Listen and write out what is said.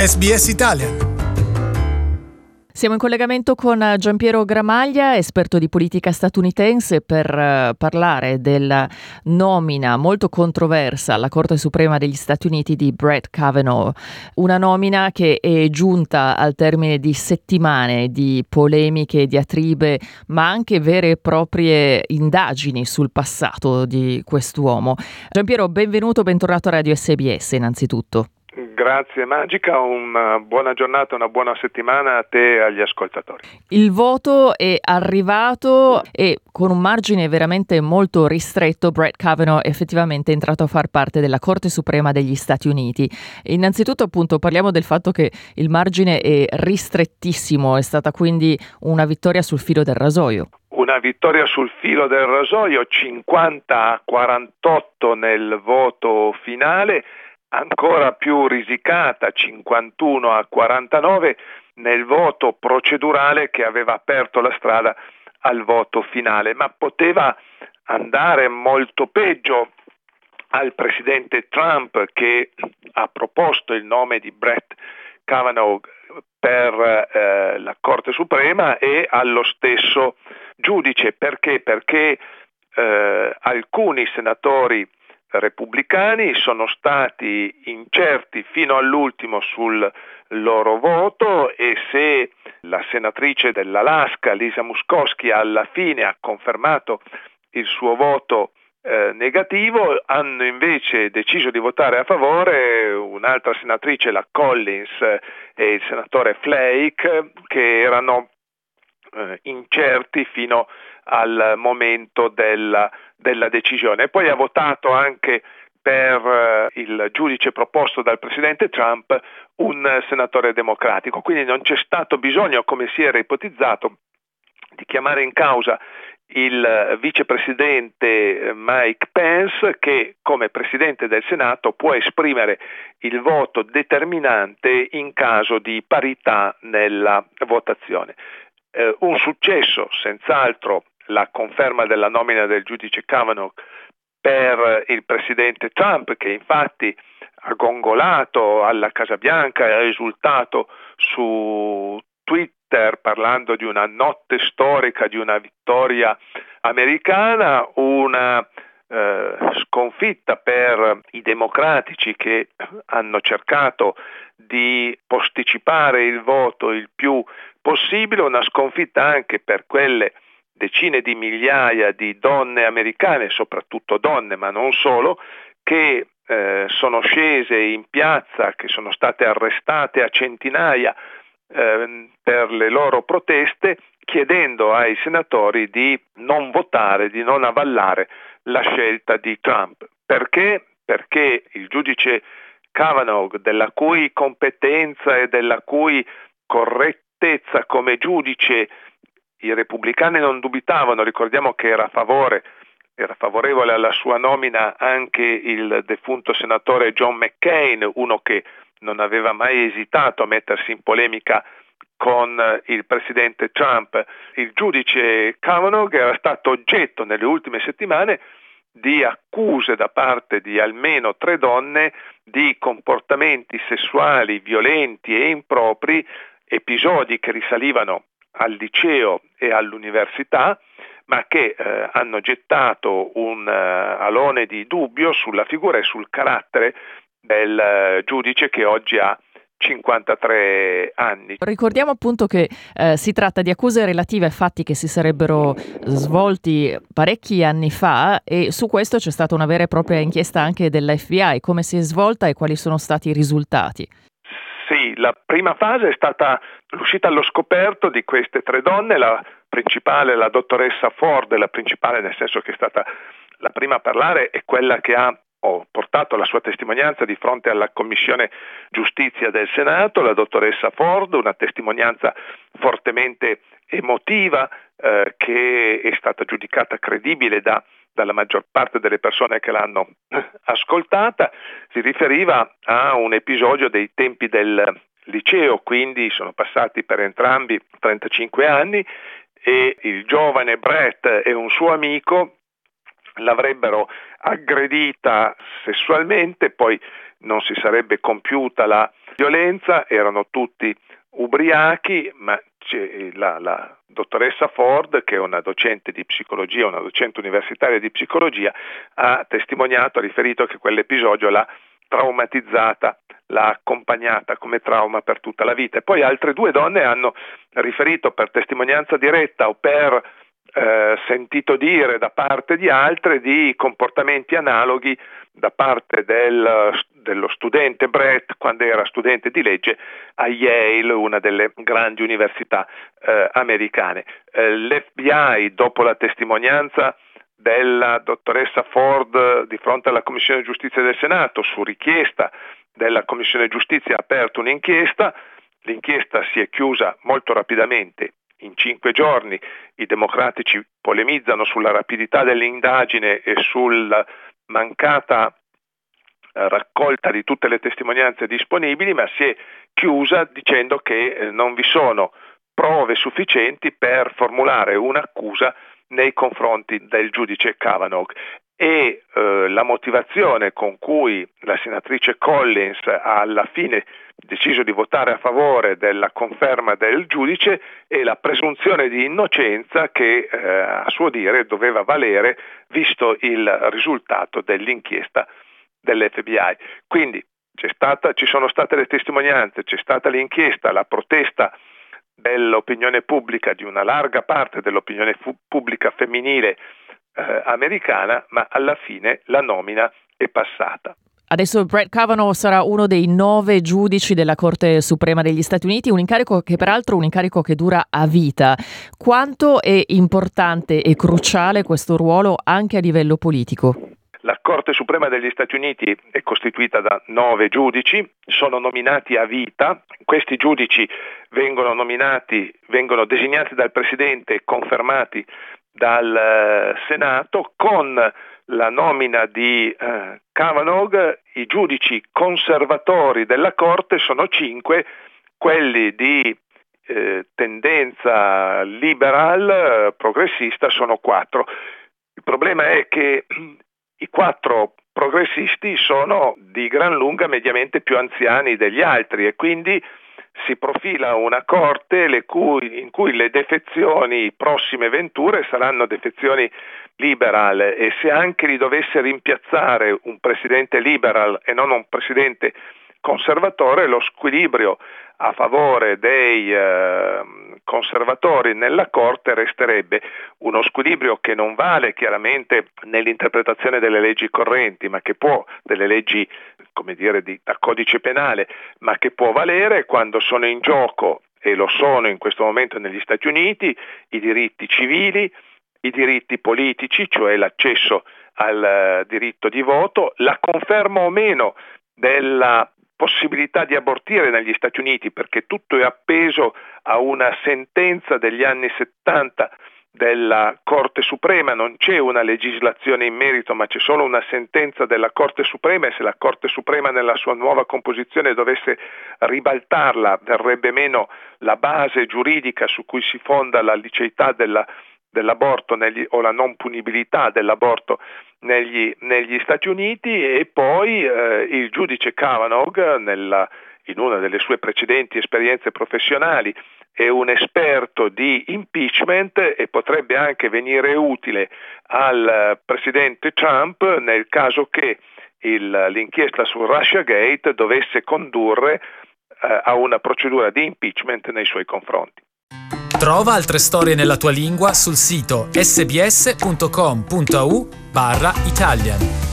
SBS Italian. Siamo in collegamento con Giampiero Gramaglia, esperto di politica statunitense, per parlare della nomina molto controversa alla Corte Suprema degli Stati Uniti di Brett Kavanaugh, una nomina che è giunta al termine di settimane di polemiche, diatribe, ma anche vere e proprie indagini sul passato di quest'uomo. Giampiero, benvenuto, bentornato a Radio SBS innanzitutto. Grazie Magica, una buona giornata, una buona settimana a te e agli ascoltatori. Il voto è arrivato e con un margine veramente molto ristretto Brett Kavanaugh è effettivamente entrato a far parte della Corte Suprema degli Stati Uniti. Innanzitutto appunto parliamo del fatto che il margine è ristrettissimo, è stata quindi una vittoria sul filo del rasoio. Una vittoria sul filo del rasoio, 50-48 nel voto finale, ancora più risicata, 51-49 nel voto procedurale che aveva aperto la strada al voto finale, ma poteva andare molto peggio. Al presidente Trump, che ha proposto il nome di Brett Kavanaugh per la Corte Suprema, e allo stesso giudice. Perché? Perché alcuni senatori repubblicani sono stati incerti fino all'ultimo sul loro voto, e se la senatrice dell'Alaska Lisa Murkowski alla fine ha confermato il suo voto negativo, hanno invece deciso di votare a favore un'altra senatrice, la Collins, e il senatore Flake, che erano incerti fino al momento della decisione. E poi ha votato anche per il giudice proposto dal presidente Trump un senatore democratico, quindi non c'è stato bisogno, come si era ipotizzato, di chiamare in causa il vicepresidente Mike Pence, che come presidente del Senato può esprimere il voto determinante in caso di parità nella votazione. Un successo, senz'altro, la conferma della nomina del giudice Kavanaugh per il presidente Trump, che infatti ha gongolato alla Casa Bianca e ha esultato su Twitter parlando di una notte storica, di una vittoria americana, una sconfitta per i democratici, che hanno cercato di posticipare il voto il più possibile, una sconfitta anche per quelle decine di migliaia di donne americane, soprattutto donne ma non solo, che sono scese in piazza, che sono state arrestate a centinaia per le loro proteste, chiedendo ai senatori di non votare, di non avallare la scelta di Trump. Perché? Perché il giudice Kavanaugh, della cui competenza e della cui correttezza come giudice i repubblicani non dubitavano, ricordiamo che era favorevole alla sua nomina anche il defunto senatore John McCain, uno che non aveva mai esitato a mettersi in polemica con il presidente Trump. Il giudice Kavanaugh era stato oggetto nelle ultime settimane di accuse da parte di almeno 3 donne di comportamenti sessuali violenti e impropri, episodi che risalivano al liceo e all'università, ma che hanno gettato un alone di dubbio sulla figura e sul carattere del giudice, che oggi ha 53 anni. Ricordiamo appunto che si tratta di accuse relative a fatti che si sarebbero svolti parecchi anni fa, e su questo c'è stata una vera e propria inchiesta anche dell'FBI. Come si è svolta e quali sono stati i risultati? Sì, la prima fase è stata l'uscita allo scoperto di queste 3 donne. La principale, la dottoressa Ford, la principale nel senso che è stata la prima a parlare, è quella che ha portato la sua testimonianza di fronte alla Commissione Giustizia del Senato. La dottoressa Ford, una testimonianza fortemente emotiva, che è stata giudicata credibile dalla maggior parte delle persone che l'hanno ascoltata. Si riferiva a un episodio dei tempi del liceo, quindi sono passati per entrambi 35 anni, e il giovane Brett e un suo amico l'avrebbero aggredita sessualmente, poi non si sarebbe compiuta la violenza, erano tutti ubriachi, ma la dottoressa Ford, che è una docente di psicologia, una docente universitaria di psicologia, ha testimoniato, ha riferito che quell'episodio l'ha traumatizzata, l'ha accompagnata come trauma per tutta la vita. E poi altre 2 donne hanno riferito per testimonianza diretta o per sentito dire da parte di altre di comportamenti analoghi da parte dello studente Brett quando era studente di legge a Yale, una delle grandi università americane. L'FBI, dopo la testimonianza della dottoressa Ford di fronte alla Commissione Giustizia del Senato, su richiesta della Commissione Giustizia, ha aperto un'inchiesta. L'inchiesta si è chiusa molto rapidamente. In 5 giorni i democratici polemizzano sulla rapidità dell'indagine e sulla mancata raccolta di tutte le testimonianze disponibili, ma si è chiusa dicendo che non vi sono prove sufficienti per formulare un'accusa nei confronti del giudice Kavanaugh. E la motivazione con cui la senatrice Collins ha alla fine deciso di votare a favore della conferma del giudice è la presunzione di innocenza che a suo dire doveva valere visto il risultato dell'inchiesta dell'FBI. Quindi ci sono state le testimonianze, c'è stata l'inchiesta, la protesta dell'opinione pubblica, di una larga parte dell'opinione pubblica femminile americana, ma alla fine la nomina è passata. Adesso Brett Kavanaugh sarà uno dei 9 giudici della Corte Suprema degli Stati Uniti, un incarico che peraltro è un incarico che dura a vita. Quanto è importante e cruciale questo ruolo anche a livello politico? La Corte Suprema degli Stati Uniti è costituita da 9 giudici, sono nominati a vita. Questi giudici vengono designati dal Presidente e confermati dal Senato. Con la nomina di Kavanaugh, i giudici conservatori della Corte sono 5, quelli di tendenza liberal, progressista, sono 4. Il problema è che i 4 progressisti sono di gran lunga mediamente più anziani degli altri e quindi si profila una corte in cui le defezioni prossime venture saranno defezioni liberal, e se anche li dovesse rimpiazzare un presidente liberal e non un presidente conservatore, lo squilibrio a favore dei conservatori nella Corte resterebbe uno squilibrio che non vale chiaramente nell'interpretazione delle leggi correnti, ma che può, delle leggi da codice penale, ma che può valere quando sono in gioco, e lo sono in questo momento negli Stati Uniti, i diritti civili, i diritti politici, cioè l'accesso al diritto di voto, la conferma o meno della possibilità di abortire negli Stati Uniti, perché tutto è appeso a una sentenza degli anni 70 della Corte Suprema. Non c'è una legislazione in merito, ma c'è solo una sentenza della Corte Suprema, e se la Corte Suprema nella sua nuova composizione dovesse ribaltarla, verrebbe meno la base giuridica su cui si fonda la liceità dell'aborto o la non punibilità dell'aborto negli Stati Uniti. E poi il giudice Kavanaugh, in una delle sue precedenti esperienze professionali, è un esperto di impeachment e potrebbe anche venire utile al presidente Trump nel caso che l'inchiesta sul Russiagate dovesse condurre a una procedura di impeachment nei suoi confronti. Trova altre storie nella tua lingua sul sito sbs.com.au/Italian.